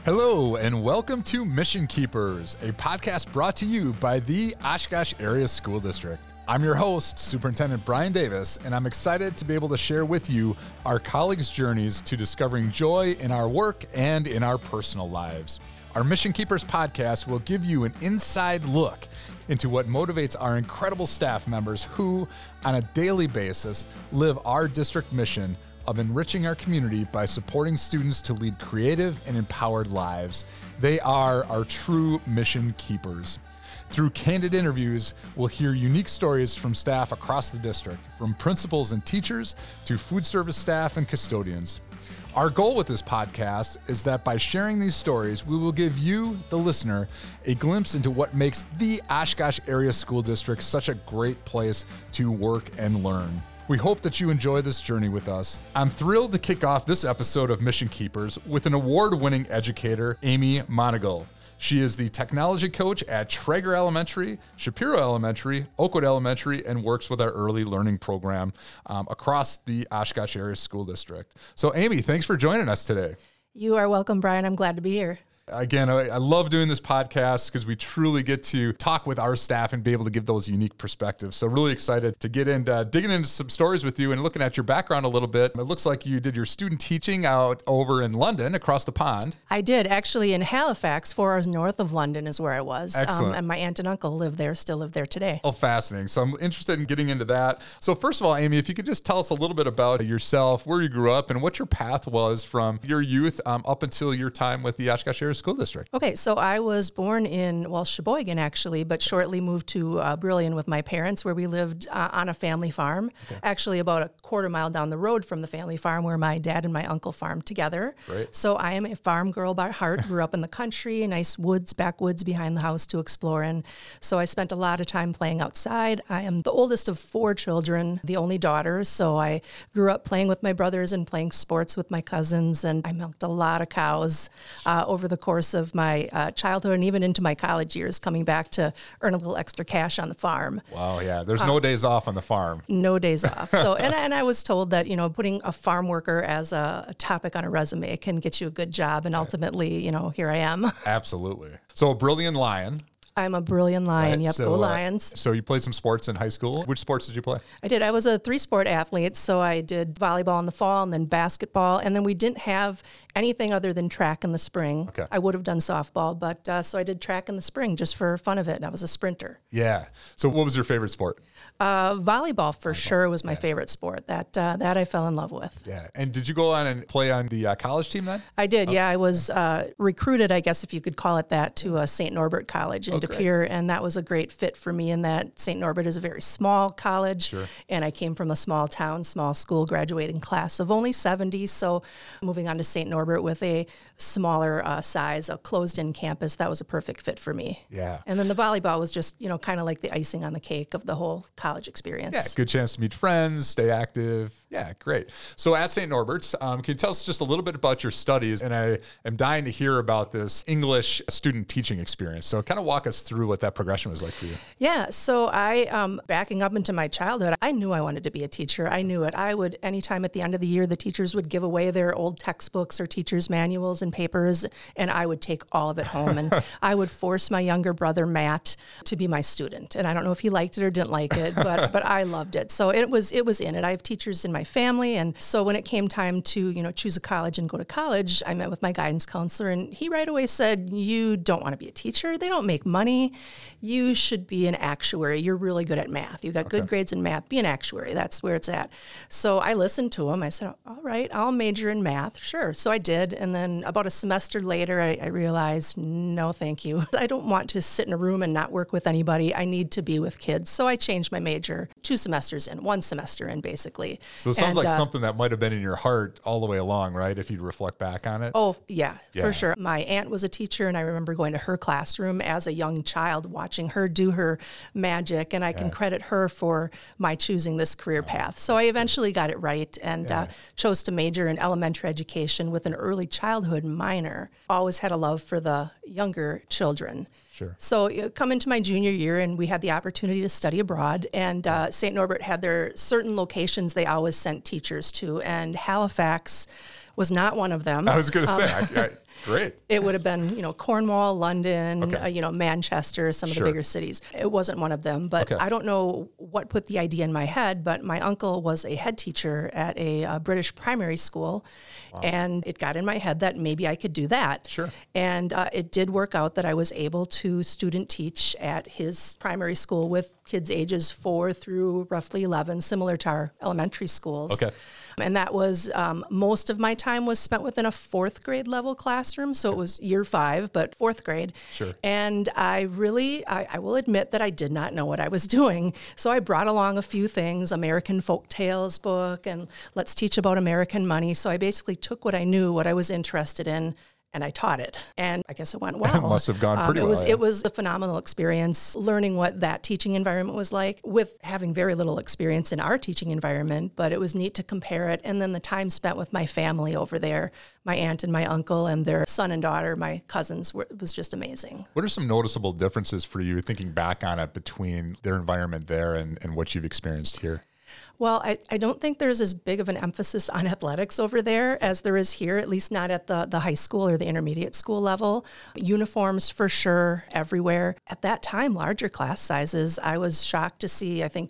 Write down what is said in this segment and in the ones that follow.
Hello, and welcome to Mission Keepers, a podcast brought to you by the Oshkosh Area School District. I'm your host, Superintendent Brian Davis, and I'm excited to be able to share with you our colleagues' journeys to discovering joy in our work and in our personal lives. Our Mission Keepers podcast will give you an inside look into what motivates our incredible staff members who, on a daily basis, live our district mission of enriching our community by supporting students to lead creative and empowered lives. They are our true mission keepers. Through candid interviews, we'll hear unique stories from staff across the district, from principals and teachers to food service staff and custodians. Our goal with this podcast is that by sharing these stories, we will give you, the listener, a glimpse into what makes the Oshkosh Area School District such a great place to work and learn. We hope that you enjoy this journey with us. I'm thrilled to kick off this episode of Mission Keepers with an award-winning educator, Amy Monagle. She is the technology coach at Traeger Elementary, Shapiro Elementary, Oakwood Elementary, and works with our early learning program across the Oshkosh Area School District. So Amy, thanks for joining us today. You are welcome, Brian. I'm glad to be here. Again, I love doing this podcast because we truly get to talk with our staff and be able to give those unique perspectives. So really excited to get into digging into some stories with you and looking at your background a little bit. It looks like you did your student teaching out over in London, across the pond. I did. Actually, in Halifax, 4 hours north of London is where I was. Excellent. And my aunt and uncle still live there today. Oh, fascinating. So I'm interested in getting into that. So first of all, Amy, if you could just tell us a little bit about yourself, where you grew up, and what your path was from your youth up until your time with the Oshkosh Area School District. Okay, so I was born in, Sheboygan actually, but shortly moved to Brillion with my parents, where we lived on a family farm, actually about a quarter mile down the road from the family farm where my dad and my uncle farmed together. Great. So I am a farm girl by heart, grew up in the country, nice backwoods behind the house to explore in. So I spent a lot of time playing outside. I am the oldest of 4 children, the only daughter, so I grew up playing with my brothers and playing sports with my cousins, and I milked a lot of cows over the course of my childhood and even into my college years, coming back to earn a little extra cash on the farm. Wow, yeah. There's no days off on the farm. No days off. So, and I was told that, putting a farm worker as a topic on a resume can get you a good job. And ultimately, here I am. Absolutely. So a Brillion Lion. I'm a Brillion Lion. Right. Yep, So, go Lions. So you played some sports in high school. Which sports did you play? I did. I was a 3-sport athlete, so I did volleyball in the fall and then basketball, and then we didn't have anything other than track in the spring. Okay. I would have done softball, but so I did track in the spring just for fun of it, and I was a sprinter. Yeah. So what was your favorite sport? Volleyball for sure was my favorite sport. That I fell in love with. Yeah. And did you go on and play on the college team then? I did. Yeah, I was recruited, I guess if you could call it that, to St. Norbert College in De Pere, and that was a great fit for me in that St. Norbert is a very small college, Sure. and I came from a small town, small school, graduating class of only 70, so moving on to St. Norbert with a smaller size, a closed-in campus, that was a perfect fit for me. Yeah. And then the volleyball was just, kind of like the icing on the cake of the whole college experience. Yeah, good chance to meet friends, stay active. Yeah, great. So at St. Norbert's, can you tell us just a little bit about your studies? And I am dying to hear about this English student teaching experience. So kind of walk us through what that progression was like for you. Yeah, so I, backing up into my childhood, I knew I wanted to be a teacher. I knew it. I would, anytime at the end of the year, the teachers would give away their old textbooks or teachers' manuals and papers, and I would take all of it home. And I would force my younger brother, Matt, to be my student. And I don't know if he liked it or didn't like it, but I loved it. So it was in it. I have teachers in my family. And so when it came time to, choose a college and go to college, I met with my guidance counselor, and he right away said, you don't want to be a teacher. They don't make money. You should be an actuary. You're really good at math. You got good grades in math. Be an actuary. That's where it's at. So I listened to him. I said, all right, I'll major in math. Sure. So I did. And then about a semester later, I realized, no, thank you. I don't want to sit in a room and not work with anybody. I need to be with kids. So I changed my major 2 semesters in, 1 semester in, basically. So it sounds like something that might have been in your heart all the way along, right? If you reflect back on it. Oh, yeah, for sure. My aunt was a teacher, and I remember going to her classroom as a young child, watching her do her magic, and I can credit her for my choosing this career path. So I eventually got it right and chose to major in elementary education with an early childhood minor. Always had a love for the younger children. Sure. So come into my junior year, and we had the opportunity to study abroad. And St. Norbert had their certain locations they always sent teachers to, and Halifax was not one of them. I was going to say, Great. It would have been, Cornwall, London, Okay. Manchester, some of the Sure. bigger cities. It wasn't one of them, but Okay. I don't know what put the idea in my head, but my uncle was a head teacher at a British primary school, and it got in my head that maybe I could do that. Sure. And it did work out that I was able to student teach at his primary school with kids ages 4 through roughly 11, similar to our elementary schools. Okay. And that was most of my time was spent within a 4th grade level classroom. So it was year 5, but 4th grade. Sure. And I will admit that I did not know what I was doing. So I brought along a few things, American Folk Tales book, and Let's Teach About American Money. So I basically took what I knew, what I was interested in, and I taught it. And I guess it went well. It must have gone pretty well. It was a phenomenal experience learning what that teaching environment was like with having very little experience in our teaching environment, but it was neat to compare it. And then the time spent with my family over there, my aunt and my uncle and their son and daughter, my cousins, was just amazing. What are some noticeable differences for you thinking back on it between their environment there and what you've experienced here? Well, I don't think there's as big of an emphasis on athletics over there as there is here, at least not at the high school or the intermediate school level. Uniforms for sure everywhere. At that time, larger class sizes, I was shocked to see, I think,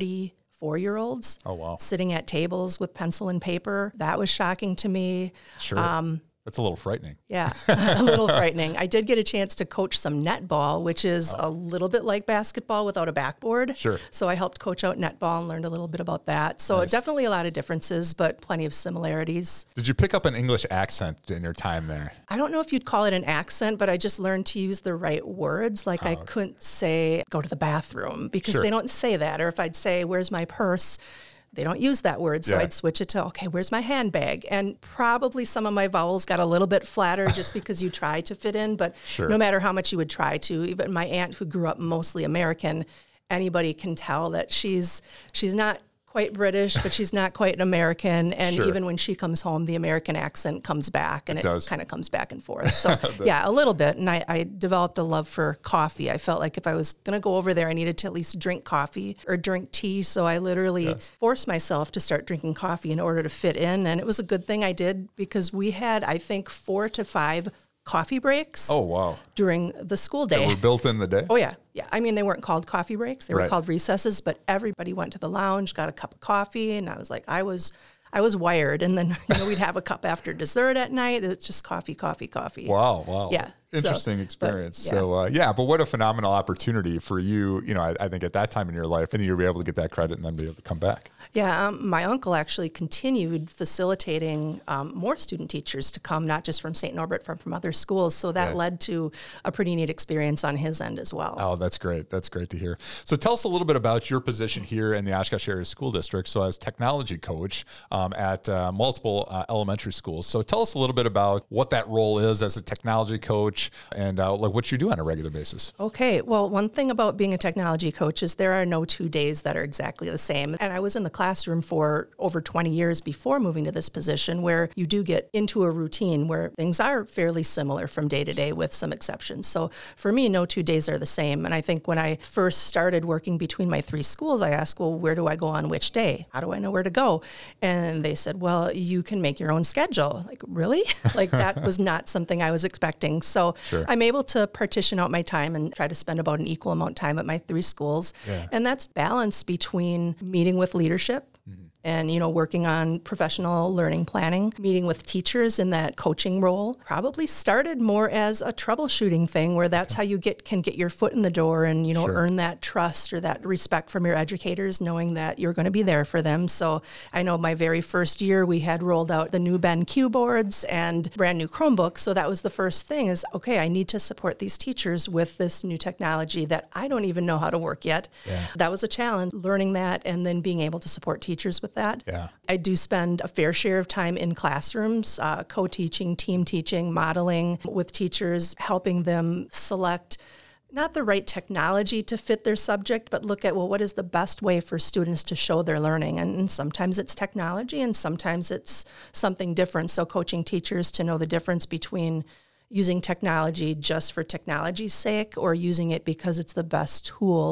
34-year-olds sitting at tables with pencil and paper. That was shocking to me. Sure. That's a little frightening. Yeah, a little frightening. I did get a chance to coach some netball, which is a little bit like basketball without a backboard. Sure. So I helped coach out netball and learned a little bit about that. So definitely a lot of differences, but plenty of similarities. Did you pick up an English accent in your time there? I don't know if you'd call it an accent, but I just learned to use the right words. Like I couldn't say, go to the bathroom, because they don't say that. Or if I'd say, where's my purse? They don't use that word, so I'd switch it to, okay, where's my handbag? And probably some of my vowels got a little bit flatter just because you try to fit in, but no matter how much you would try to, even my aunt who grew up mostly American, anybody can tell that she's not quite British, but she's not quite an American. And even when she comes home, the American accent comes back, and it kind of comes back and forth. So yeah, a little bit. And I developed a love for coffee. I felt like if I was going to go over there, I needed to at least drink coffee or drink tea. So I literally forced myself to start drinking coffee in order to fit in. And it was a good thing I did, because we had, I think, 4 to 5 coffee breaks. Oh, wow. During the school day. They were built in the day? Oh, yeah. Yeah. I mean, they weren't called coffee breaks. They were called recesses, but everybody went to the lounge, got a cup of coffee, and I was like, I was wired. And then, we'd have a cup after dessert at night. It's just coffee, coffee, coffee. Wow. Yeah. Interesting experience. But what a phenomenal opportunity for you, I think at that time in your life, and you'll be able to get that credit and then be able to come back. Yeah, my uncle actually continued facilitating more student teachers to come, not just from St. Norbert, from other schools. So that led to a pretty neat experience on his end as well. Oh, that's great. That's great to hear. So tell us a little bit about your position here in the Oshkosh Area School District. So as technology coach at multiple elementary schools. So tell us a little bit about what that role is as a technology coach and what you do on a regular basis. Okay. Well, one thing about being a technology coach is there are no 2 days that are exactly the same. And I was in the classroom for over 20 years before moving to this position, where you do get into a routine where things are fairly similar from day to day with some exceptions. So for me, no 2 days are the same. And I think when I first started working between my 3 schools, I asked, well, where do I go on which day? How do I know where to go? And they said, well, you can make your own schedule. Like, really? Like, that was not something I was expecting. So I'm able to partition out my time and try to spend about an equal amount of time at my 3 schools. Yeah. And that's balanced between meeting with leadership and, working on professional learning planning, meeting with teachers in that coaching role. Probably started more as a troubleshooting thing, where that's how you can get your foot in the door and, earn that trust or that respect from your educators, knowing that you're going to be there for them. So I know my very first year, we had rolled out the new BenQ boards and brand new Chromebooks. So that was the first thing is, okay, I need to support these teachers with this new technology that I don't even know how to work yet. Yeah. That was a challenge, learning that and then being able to support teachers with that. Yeah. I do spend a fair share of time in classrooms, co-teaching, team teaching, modeling with teachers, helping them select not the right technology to fit their subject, but look at, well, what is the best way for students to show their learning? And sometimes it's technology and sometimes it's something different. So coaching teachers to know the difference between using technology just for technology's sake or using it because it's the best tool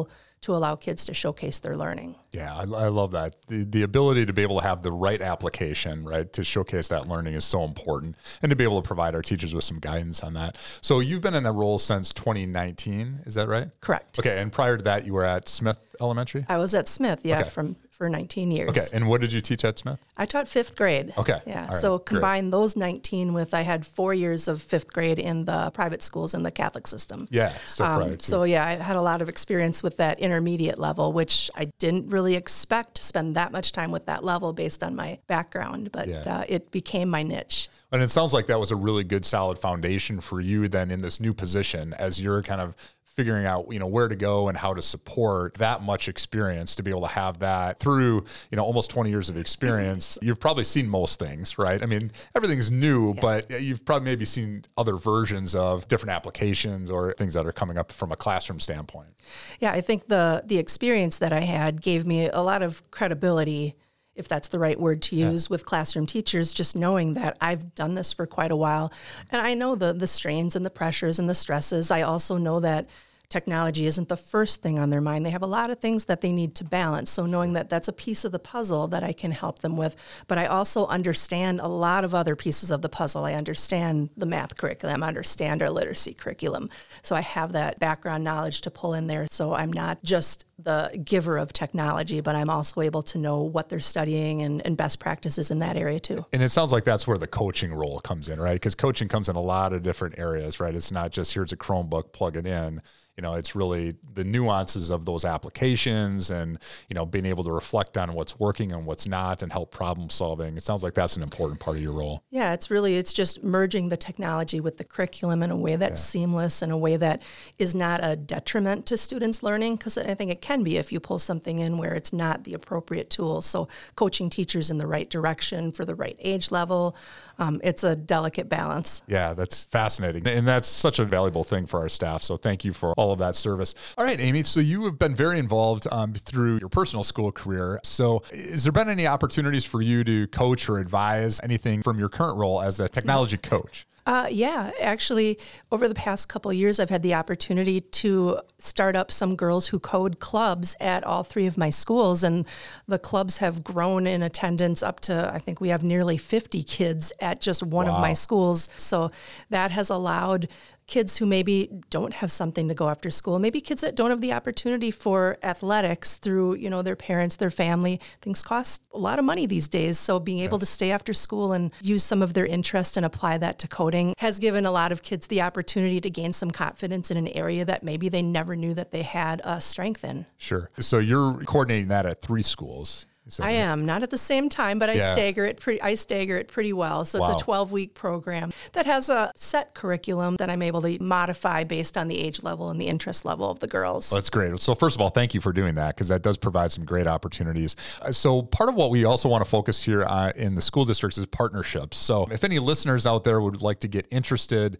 to allow kids to showcase their learning. Yeah, I love that. The ability to be able to have the right application, right, to showcase that learning is so important, and to be able to provide our teachers with some guidance on that. So you've been in that role since 2019, is that right? Correct. Okay, and prior to that, you were at Smith Elementary? I was at Smith, for 19 years. Okay, and what did you teach at Smith? I taught fifth grade. Okay. Yeah, All right, so great. combine those 19 with, I had 4 years of fifth grade in the private schools in the Catholic system. Yeah, so prior to. So yeah, I had a lot of experience with that intermediate level, which I didn't really expect to spend that much time with that level based on my background, but it became my niche. And it sounds like that was a really good, solid foundation for you then in this new position as you're kind of figuring out, where to go and how to support that much experience to be able to have that through, almost 20 years of experience. You've probably seen most things, right? I mean, everything's new, but you've probably maybe seen other versions of different applications or things that are coming up from a classroom standpoint. Yeah, I think the experience that I had gave me a lot of credibility, if that's the right word to use, with classroom teachers, just knowing that I've done this for quite a while. And I know the strains and the pressures and the stresses. I also know that technology isn't the first thing on their mind. They have a lot of things that they need to balance. So knowing that that's a piece of the puzzle that I can help them with, but I also understand a lot of other pieces of the puzzle. I understand the math curriculum, I understand our literacy curriculum. So I have that background knowledge to pull in there. So I'm not just the giver of technology, but I'm also able to know what they're studying and best practices in that area too. And it sounds like that's where the coaching role comes in, right? Because coaching comes in a lot of different areas, right? It's not just here's a Chromebook, plug it in. It's really the nuances of those applications and, being able to reflect on what's working and what's not and help problem solving. It sounds like that's an important part of your role. Yeah, it's just merging the technology with the curriculum in a way that's seamless, in a way that is not a detriment to students' learning, because I think it can be if you pull something in where it's not the appropriate tool. So coaching teachers in the right direction for the right age level, it's a delicate balance. Yeah, that's fascinating. And that's such a valuable thing for our staff. So thank you for all of that service. All right, Amy, so you have been very involved through your personal school career. So has there been any opportunities for you to coach or advise anything from your current role as a technology coach? Actually, over the past couple of years, I've had the opportunity to start up some Girls Who Code clubs at all 3 of my schools, and the clubs have grown in attendance up to, I think we have nearly 50 kids at just one of my schools. So that has allowed kids who maybe don't have something to go after school, maybe kids that don't have the opportunity for athletics through, their parents, their family. Things cost a lot of money these days. So being able to stay after school and use some of their interest and apply that to coding has given a lot of kids the opportunity to gain some confidence in an area that maybe they never knew that they had a strength in. Sure. So you're coordinating that at 3 schools. I am, not at the same time, but I stagger it pretty well. So it's a 12-week program that has a set curriculum that I'm able to modify based on the age level and the interest level of the girls. Well, that's great. So first of all, thank you for doing that, because that does provide some great opportunities. So part of what we also want to focus here in the school districts is partnerships. So if any listeners out there would like to get interested,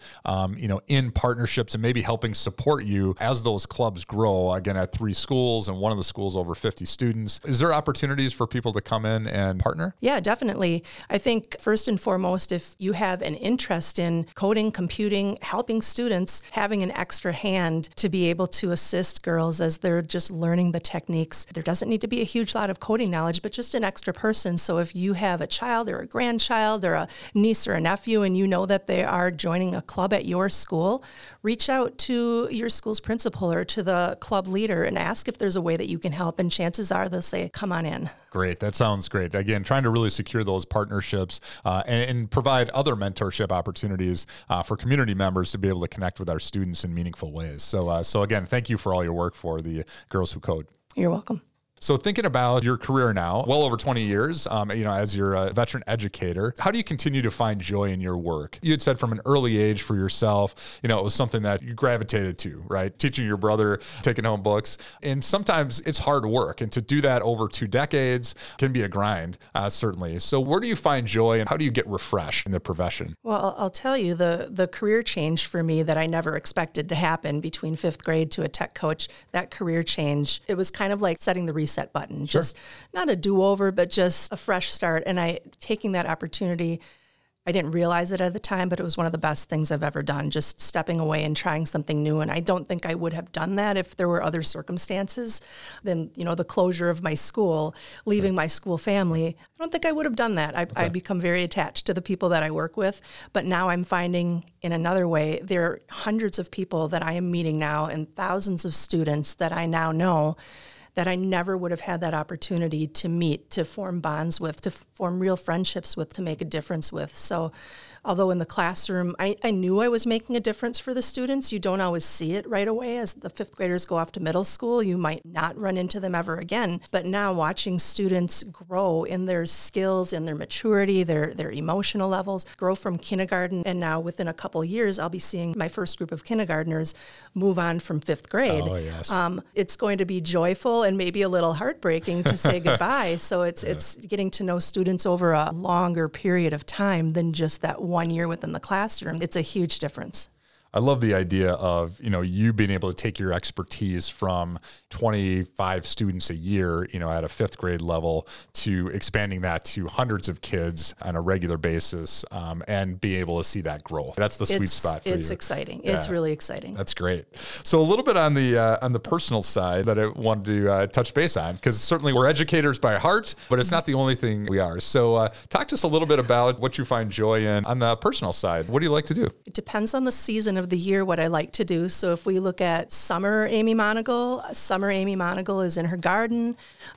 in partnerships and maybe helping support you as those clubs grow, again, at 3 schools and one of the schools over 50 students, is there opportunities for people to come in and partner? Yeah, definitely. I think first and foremost, if you have an interest in coding, computing, helping students, having an extra hand to be able to assist girls as they're just learning the techniques, there doesn't need to be a huge lot of coding knowledge, but just an extra person. So if you have a child or a grandchild or a niece or a nephew and you know that they are joining a club at your school, reach out to your school's principal or to the club leader and ask if there's a way that you can help. And chances are they'll say, come on in. Great. That sounds great. Again, trying to really secure those partnerships and provide other mentorship opportunities for community members to be able to connect with our students in meaningful ways. So again, thank you for all your work for the Girls Who Code. You're welcome. So thinking about your career now, well over 20 years, as you're a veteran educator, how do you continue to find joy in your work? You had said from an early age for yourself, it was something that you gravitated to, right? Teaching your brother, taking home books. And sometimes it's hard work. And to do that over 2 decades can be a grind, certainly. So where do you find joy and how do you get refreshed in the profession? Well, I'll tell you, the career change for me that I never expected to happen between 5th grade to a tech coach, that career change, it was kind of like setting the reset button, just not a do-over, but just a fresh start. And taking that opportunity, I didn't realize it at the time, but it was one of the best things I've ever done, just stepping away and trying something new. And I don't think I would have done that if there were other circumstances than, the closure of my school, leaving my school family. I don't think I would have done that. I become very attached to the people that I work with. But now I'm finding in another way, there are hundreds of people that I am meeting now and thousands of students that I now know that I never would have had that opportunity to meet, to form bonds with, to form real friendships with, to make a difference with. So although in the classroom, I knew I was making a difference for the students, you don't always see it right away. As the fifth graders go off to middle school, you might not run into them ever again. But now watching students grow in their skills, in their maturity, their emotional levels, grow from kindergarten, and now within a couple years, I'll be seeing my first group of kindergartners move on from fifth grade. Oh, yes. It's going to be joyful and maybe a little heartbreaking to say goodbye. So it's getting to know students over a longer period of time than just that 1 year within the classroom. It's a huge difference. I love the idea of, you being able to take your expertise from 25 students a year, at a fifth grade level to expanding that to hundreds of kids on a regular basis, and be able to see that growth. That's the sweet spot for you. It's exciting. Yeah. It's really exciting. That's great. So a little bit on the personal side that I wanted to touch base on, because certainly we're educators by heart, but it's not the only thing we are. So talk to us a little bit about what you find joy in on the personal side. What do you like to do? It depends on the season of the year what I like to do. So if we look at summer Amy Monagle is in her garden.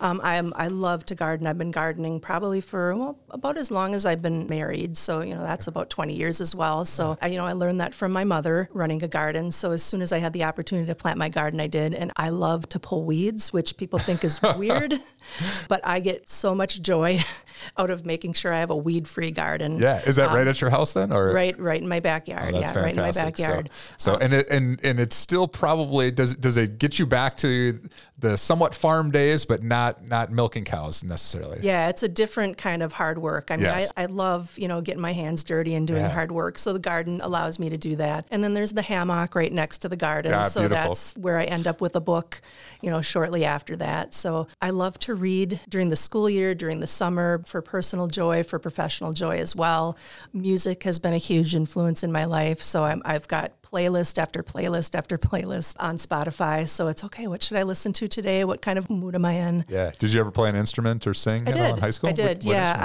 I love to garden. I've been gardening probably for about as long as I've been married. So that's about 20 years as well. So I learned that from my mother running a garden. So as soon as I had the opportunity to plant my garden, I did. And I love to pull weeds, which people think is weird, but I get so much joy out of making sure I have a weed-free garden. Yeah, is that right at your house then, or right in my backyard? Oh, that's fantastic. Right in my backyard. So and it's still probably does it get you back to the somewhat farm days, but not milking cows necessarily? Yeah, it's a different kind of hard work. I mean, yes. I love getting my hands dirty and doing hard work. So the garden allows me to do that. And then there's the hammock right next to the garden. So beautiful. That's where I end up with a book, shortly after that. So I love to read during the school year, during the summer, for personal joy, for professional joy as well. Music has been a huge influence in my life. So I've got playlist after playlist after playlist on Spotify. So it's okay. What should I listen to today? What kind of mood am I in? Yeah. Did you ever play an instrument or sing in high school? I did.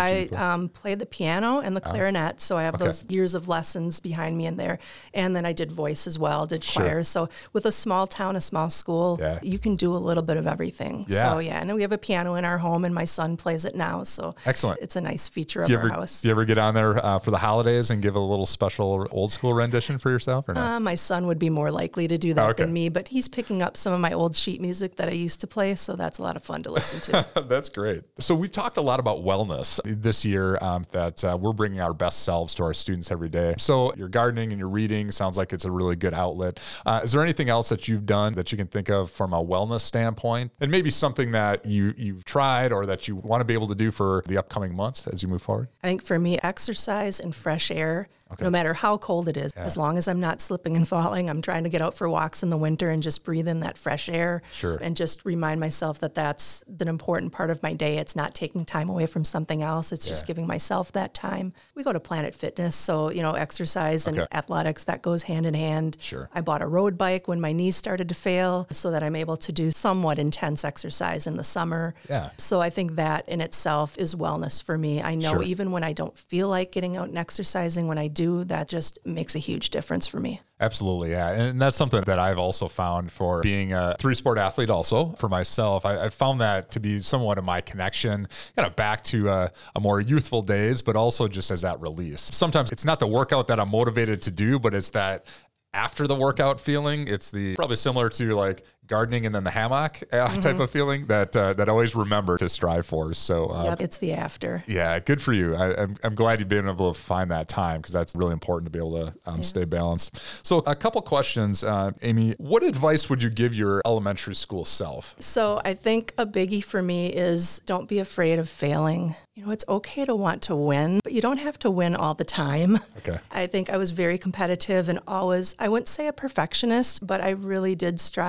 I played the piano and the clarinet. So I have those years of lessons behind me in there. And then I did voice as well, did choir. So with a small town, a small school, you can do a little bit of everything. Yeah. So and we have a piano in our home and my son plays it now. So excellent. It's a nice feature of our house. Do you ever get on there for the holidays and give a little special old school rendition for yourself or not? My son would be more likely to do that than me, but he's picking up some of my old sheet music that I used to play, so that's a lot of fun to listen to. That's great. So we've talked a lot about wellness this year, that we're bringing our best selves to our students every day. So your gardening and your reading sounds like it's a really good outlet. Is there anything else that you've done that you can think of from a wellness standpoint, and maybe something that you've tried or that you want to be able to do for the upcoming months as you move forward? I think for me, exercise and fresh air. No matter how cold it is, as long as I'm not slipping and falling, I'm trying to get out for walks in the winter and just breathe in that fresh air and just remind myself that that's an important part of my day. It's not taking time away from something else. It's just giving myself that time. We go to Planet Fitness, so, exercise and athletics, that goes hand in hand. Sure. I bought a road bike when my knees started to fail so that I'm able to do somewhat intense exercise in the summer. Yeah. So I think that in itself is wellness for me. I know even when I don't feel like getting out and exercising, when I do, that just makes a huge difference for me. Absolutely, yeah. And that's something that I've also found for being a three-sport athlete also for myself. I found that to be somewhat of my connection, back to a more youthful days, but also just as that release. Sometimes it's not the workout that I'm motivated to do, but it's that after the workout feeling. It's probably similar to like gardening and then the hammock type of feeling that I always remember to strive for. So it's the after. Yeah, good for you. I'm glad you've been able to find that time, because that's really important to be able to stay balanced. So a couple questions, Amy. What advice would you give your elementary school self? So I think a biggie for me is don't be afraid of failing. It's okay to want to win, but you don't have to win all the time. Okay. I think I was very competitive and always, I wouldn't say a perfectionist, but I really did strive to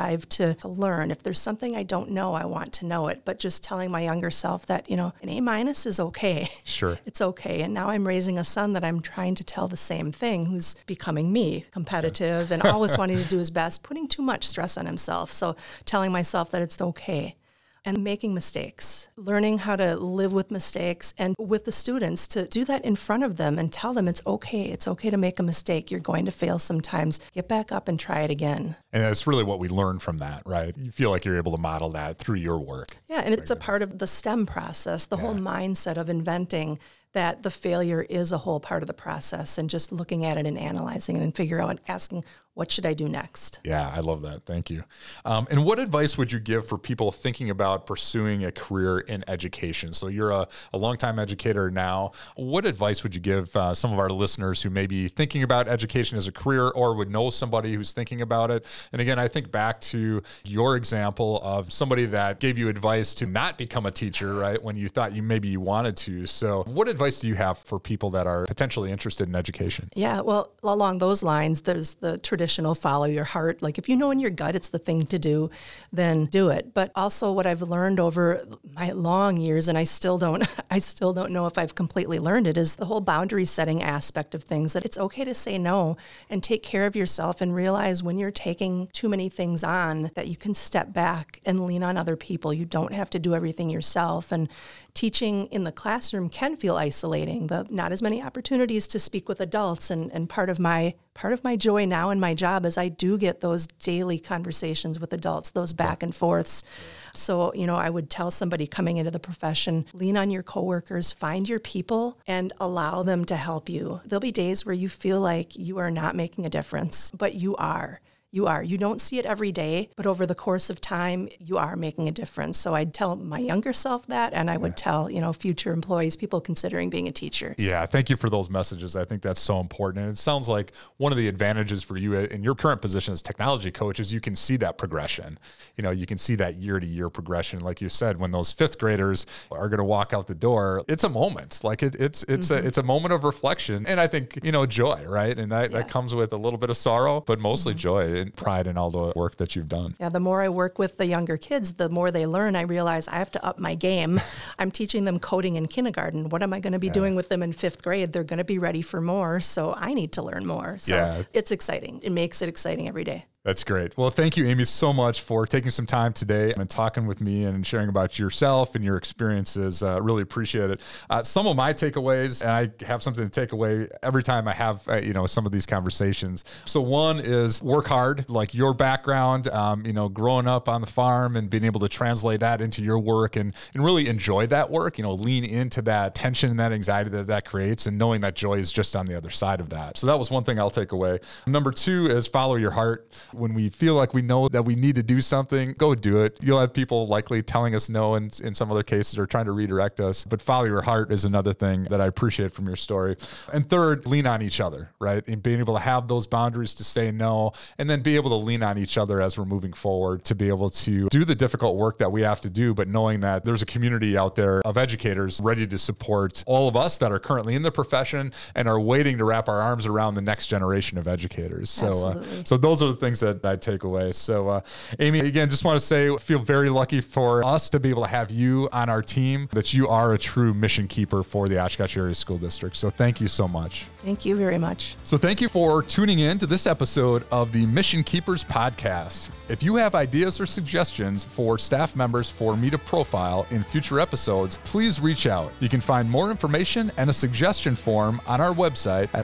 to learn. If there's something I don't know, I want to know it. But just telling my younger self that, an A- is okay. Sure. It's okay. And now I'm raising a son that I'm trying to tell the same thing, who's becoming me, competitive and always wanting to do his best, putting too much stress on himself. So telling myself that it's okay. And making mistakes, learning how to live with mistakes, and with the students to do that in front of them and tell them it's okay. It's okay to make a mistake. You're going to fail sometimes. Get back up and try it again. And that's really what we learn from that, right? You feel like you're able to model that through your work. Yeah, and it's a part of the STEM process, the whole mindset of inventing that the failure is a whole part of the process, and just looking at it and analyzing it and figure out, asking, what should I do next? Yeah, I love that. Thank you. And what advice would you give for people thinking about pursuing a career in education? So you're a longtime educator now. What advice would you give some of our listeners who may be thinking about education as a career or would know somebody who's thinking about it? And again, I think back to your example of somebody that gave you advice to not become a teacher, right, when you thought maybe you wanted to. So what advice do you have for people that are potentially interested in education? Yeah, well, along those lines, there's the traditional follow your heart. Like if you know in your gut it's the thing to do, then do it. But also what I've learned over my long years, and I still don't know if I've completely learned it, is the whole boundary setting aspect of things, that it's okay to say no and take care of yourself and realize when you're taking too many things on that you can step back and lean on other people. You don't have to do everything yourself. And teaching in the classroom can feel isolating. Not as many opportunities to speak with adults, and part of my joy now in my job is I do get those daily conversations with adults, those back and forths. So, I would tell somebody coming into the profession, lean on your coworkers, find your people, and allow them to help you. There'll be days where you feel like you are not making a difference, but you are. You don't see it every day, but over the course of time, you are making a difference. So I'd tell my younger self that, and I would tell, future employees, people considering being a teacher. Yeah, thank you for those messages. I think that's so important. And it sounds like one of the advantages for you in your current position as technology coach is you can see that progression. You can see that year-to-year progression. Like you said, when those fifth graders are going to walk out the door, it's a moment. Like it's a moment of reflection. And I think, joy, right? And that comes with a little bit of sorrow, but mostly joy and pride in all the work that you've done. Yeah, the more I work with the younger kids, the more they learn. I realize I have to up my game. I'm teaching them coding in kindergarten. What am I going to be doing with them in fifth grade? They're going to be ready for more, so I need to learn more. So it's exciting. It makes it exciting every day. That's great. Well, thank you, Amy, so much for taking some time today and talking with me and sharing about yourself and your experiences. Really appreciate it. Some of my takeaways, and I have something to take away every time I have, some of these conversations. So one is work hard, like your background, growing up on the farm and being able to translate that into your work and really enjoy that work, lean into that tension and that anxiety that creates, and knowing that joy is just on the other side of that. So that was one thing I'll take away. Number two is follow your heart. When we feel like we know that we need to do something, go do it. You'll have people likely telling us no in some other cases or trying to redirect us, but follow your heart is another thing that I appreciate from your story. And third, lean on each other, right? And being able to have those boundaries to say no, and then be able to lean on each other as we're moving forward to be able to do the difficult work that we have to do, but knowing that there's a community out there of educators ready to support all of us that are currently in the profession and are waiting to wrap our arms around the next generation of educators. So those are the things that I take away. So Amy, again, just want to say, feel very lucky for us to be able to have you on our team, that you are a true mission keeper for the Oshkosh Area School District. So thank you so much. Thank you very much. So thank you for tuning in to this episode of the Mission Keepers podcast. If you have ideas or suggestions for staff members for me to profile in future episodes, please reach out. You can find more information and a suggestion form on our website at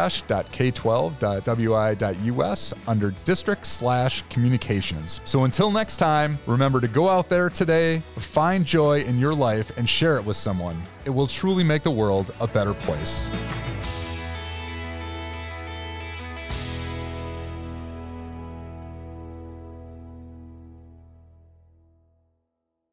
oshkosh.k12.wi.us under district/communications. So until next time, remember to go out there today, find joy in your life, and share it with someone. It will truly make the world a better place.